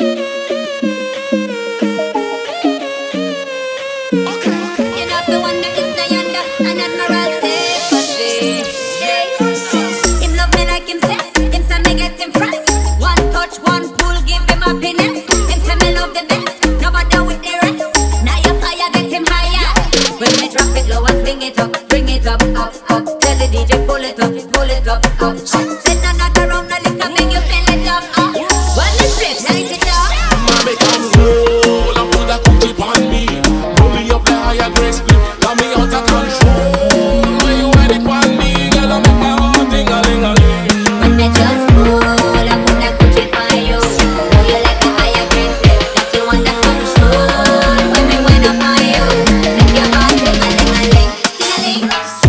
You know the one that is Diana and Admiral Sympathy. Him love me like him says. Him say me get him fresh. One touch, one pull, give him happiness. Him say me love the best. No bother with the rest. Now your fire get him higher. When me drop it low and bring it up, up, up. Tell the DJ pull it up, up, up. Send another round, no liquor, make you feel it up, up. One the strip, light it up. Mommy come roll and put a coochie on me. Pull me up the higher grade split. Got me out of control. When you ready on me, girl, I make my heart ting-a-ling-a-ling. When they just pull, I put that coochie on you. Know you like a higher grade step, that you want the control. When me went up on you, make your heart ting-a-ling-a-ling, ting-a-ling.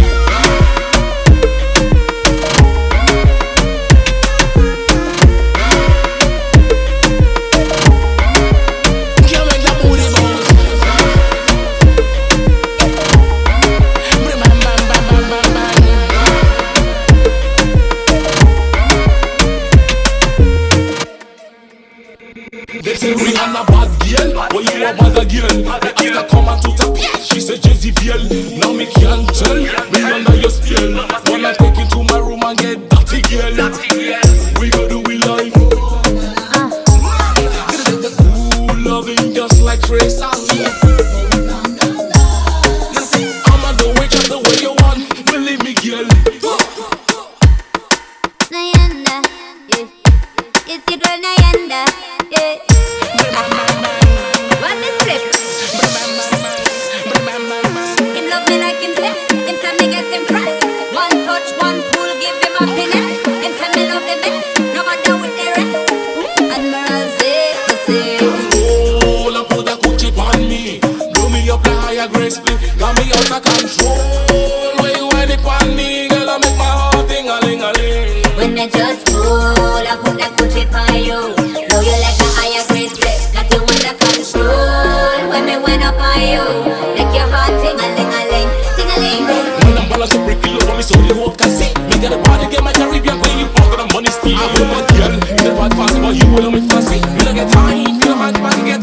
Can't make that booty bounce. Bam, bam, bam, bam, bam, bam. They say Rihanna bad girl, but you a bad again. They ask her come and to tap, she say Jezebel. Now me can't tell, me under your spell. Wanna take you to my room and get dirty girl. We go do we like. Ooh, loving just like Trace. I'ma do it just the way you want, believe me girl. Nayanda, yeah. It's your girl Nayanda, yeah. What the flip? Him love me like him says. Him say me get him fresh. One touch, one pull, give him happiness. Him say me love the best. No bother with the rest. Admiral Sympathy. Roll and put a coochie on me. Do me up the higher grade split. Got me out of control. When you ready on me, girl, I make my heart ting-a-ling-a-ling. When they just pull, I put that coochie on you. Know you like a higher grade step, that you want the control. When me went up on you, make your heart ting-a-ling-a-ling, ting-a-ling. When I'm balance to break it low, me so the hope can see. Me get a body, get my Caribbean when you walk on the money steal. I'm a girl, you the bad fast, but you will me fancy. You don't get time, you don't mind, get